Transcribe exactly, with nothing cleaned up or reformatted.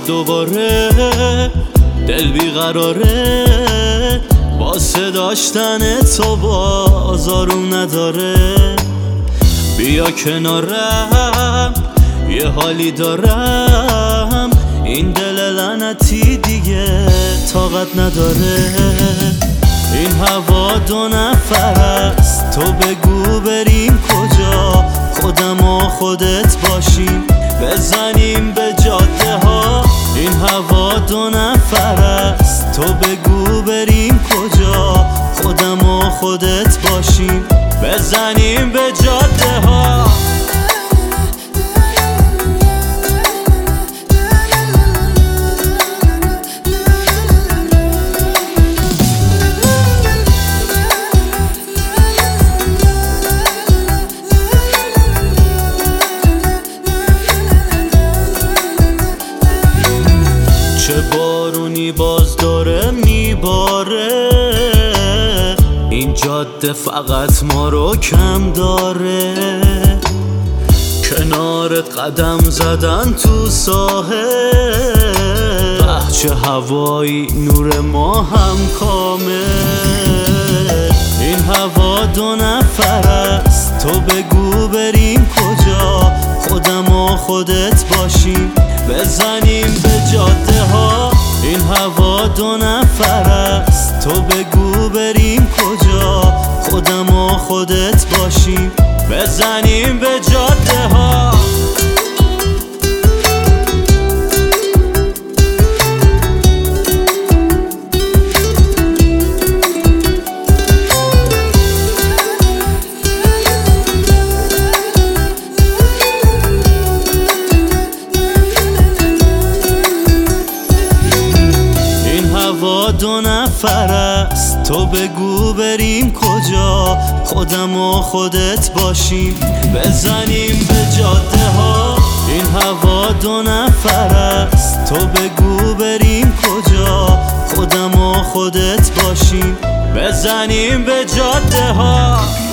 دوباره دل بیقراره، واسه داشتن تو باز آروم نداره. بیا کنارم یه حالی دارم، این دل لعنتی دیگه طاقت نداره. این هوا دو نفر است، تو بگو بریم کجا، خودم و خودت باشیم بزنیم به جاده ها. این هوا دو نفر است، تو بگو بریم کجا، خودم و خودت باشیم بزنیم به جاده ها. چه بارونی باز داره میباره، این جاده فقط ما رو کم داره. کنارت قدم زدن تو ساحل، چه هوایی نور ما هم کامل. این هوا دو نفر است، تو بگو بریم کجا، خودم و خودت باشیم بزنیم به جاده ها. این هوا دو نفر است، تو بگو بریم کجا، خودم و خودت باشیم بزنیم به جاده ها. دو نفر است، تو بگو بریم کجا، خودم و خودت باشیم بزنیم به جاده ها. این هوا دو نفر است، تو بگو بریم کجا، خودم و خودت باشیم بزنیم به جاده ها.